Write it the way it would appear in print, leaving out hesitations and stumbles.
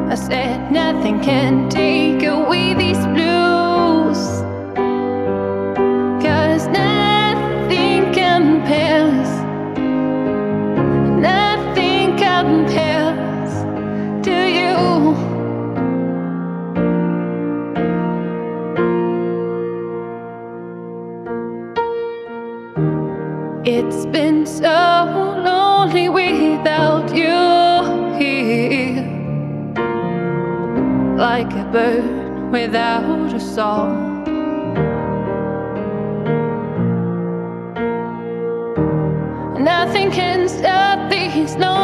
I said nothing can take away these blues, 'cause nothing compares, nothing compares to you. It's been so lonely without you here, like a bird without a song. Nothing can stop these